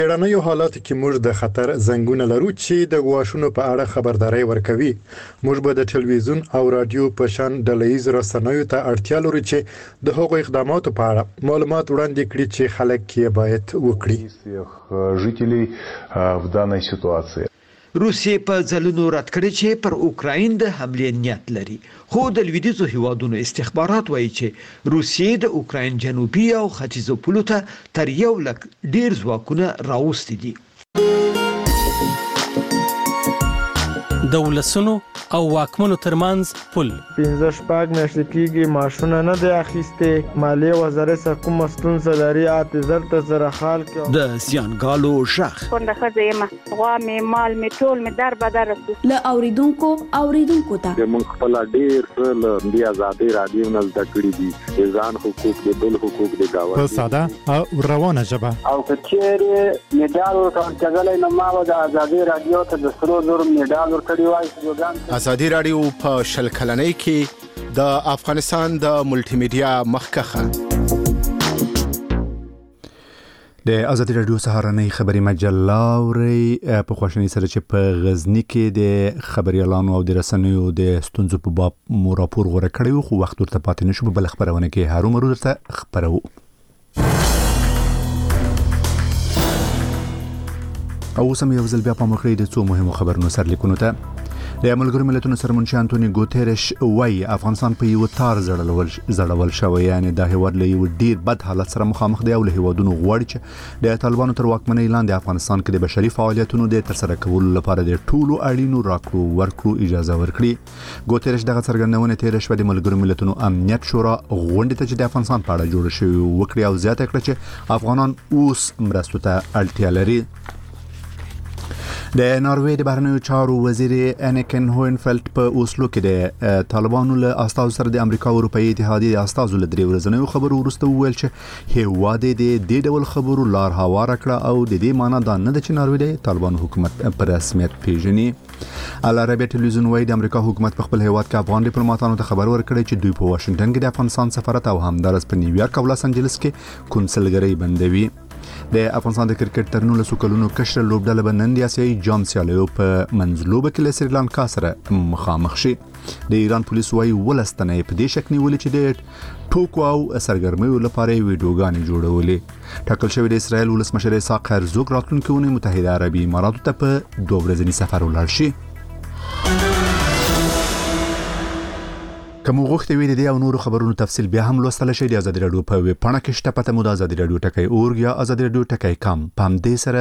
بیړنیو حالاتو کې موږ د خطر زنګونه لرو چې د غواښونو په اړه خبرداري ورکوي. موږ به د ټلویزیون او رادیو په شان ډله‌ییز رسنیو ته اړتیا لرو چې د هغو اقداماتو په اړه معلومات وړاندې کړي چې خلک یې باید وکړي. жителей в данной ситуации. روسیې په ځلونو رد کړی چې پر اوکراین د حملې نیت لري، خو د لویدیځو هیوادونو استخبارات وایي چې روسیې د اوکراین جنوبي او ختیځو پولو ته تر 1 لک ډیر ځواکونه راوستي دي. د ولسونو او واکمنو ترمنځ پل 15 میاشتې کېږي ماشونه نه دی اخیسته. مالیه وزارت سره کوم ستونزه لري اعتذار ته سره حال کې د زیانګالو شخ څنګه خزه غوا می مال می ټول می در بدر له اوریدونکو ته موږ خپل ډیر څه د آزادي رادیو نه زده کړی دي، ځان حقوق د بل حقوق د گاوه په ساده او روانه ژبه او کچېره میډال ورکړل نه ما د آزادي رادیو ته د 300 میډال ورکړی وای. آزادي رادیو په شل کلنۍ کې د افغانستان د ملټي میډیا مخکخه. د آزادي رادیو سهارنۍ خبري مجله اوري په خوشنۍ سره چې په غزنی کې د خبريالانو او د رسنیو د ستونزو په باب مو راپور غوړه کړی، خو وخت ورته پاتې نشو. په بل خبرونه کې هارون مرو درته خبرو. او سم یو ځل بیا په مخکې د څو مهمو خبرونو سر لیکونو ته. د ملګرو ملتونو سرمنشي انټونی ګوتيرش وایي افغانستان په یو تار زړول شوی، یعنی د هیواد له یو ډیر بد حالت سره مخامخ دی او له هیوادونو غواړي چې د طالبانو تر واکمنۍ لاندې افغانستان کې د بشري فعالیتونو د ترسره کولو لپاره د ټولو اړینو راکړو ورکړو اجازه ورکړي. ګوتيرش دغه څرګندونه تیر شوه د ملګرو ملتونو امنیت شورا غونډه ته چې د افغانستان په اړه جوړ شوی وکړي او زیاته کړه چې افغانان اوس مرستو ته اړتیا لري. د ناروې د بهرنیو چارو وزیر انیکن هوینفلد په اوسلو کې د طالبانو له استازو سره د امریکا او اروپאי اتحادیې د استازو له درې ورځنیو خبرو وروسته وویل چې هیواد د دې ډول خبرو لار هواره کړه او د دې معنی دا نه ده چې ناروې د طالبانو حکومت په رسمیت پیژني. العربیه ټلویزیون وايي د امریکا حکومت په خپل هیواد کې افغان ډیپلوماټانو ته خبر ورکړی چې دوی په واشنگټن کې د افغانستان سفارت او همدارس په نیویارک او لاس انجلس کې کنسلګرۍ بندوي. د افغانستان د کرکټ تر 19 کلونو کشر لوبډله به نن د آسیایي جام سیالیو په منځلوبه کې له سریلانکا سره مخامخ شي. د ایران پولیس وايي ولستنې په دې شک نیولې چې د ټوکو او سرګرمیو لپاره ویډیوګانې جوړولې. ټاکل شوی د اسرائیل ولسمشر اسحاق هرزوګ راتلونکي اونۍ متحده عربي اماراتو ته په 2 ورځني سفر ولاړ شي. کوم غوښتي وي د دې او نورو خبرونو تفصیل بیا هم لوستل شي د آزادي رادیو په ویب پاڼه کې شته. پته مو د آزادي رادیو ټکی اورګ یا آزادي رادیو ټکی کام پام دې سره